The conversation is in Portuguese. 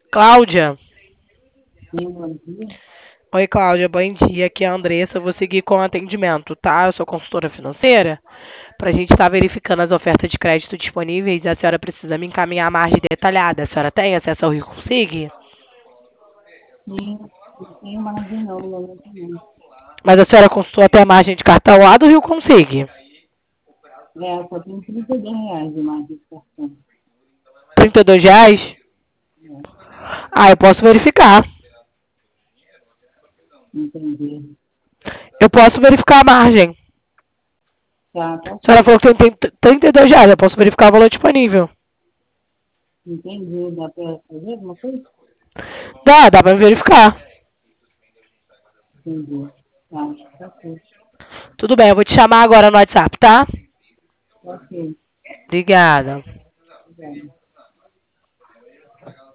Cláudia? Sim, bom dia. Oi, Cláudia, bom dia. Aqui é a Andressa. Eu vou seguir com o atendimento, tá? Eu sou consultora financeira. Para a gente estar verificando as ofertas de crédito disponíveis, a senhora precisa me encaminhar a margem detalhada. A senhora tem acesso ao Rio Consig? Sim, não tenho margem não, no momento não. Mas a senhora consultou até a margem de cartão lá do Rio Consig? Só tenho R$ 32 de margem de cartão. R$ 32? É, Ah, eu posso verificar. entendi. Eu posso verificar a margem. Tá A senhora certo. falou que tem R$ 32. Eu posso verificar o valor disponível. Entendi. Dá para fazer alguma coisa? Dá pra verificar. Entendi. Tá certo. Tudo bem, eu vou te chamar agora no WhatsApp, tá? Ok. Obrigada. Obrigada.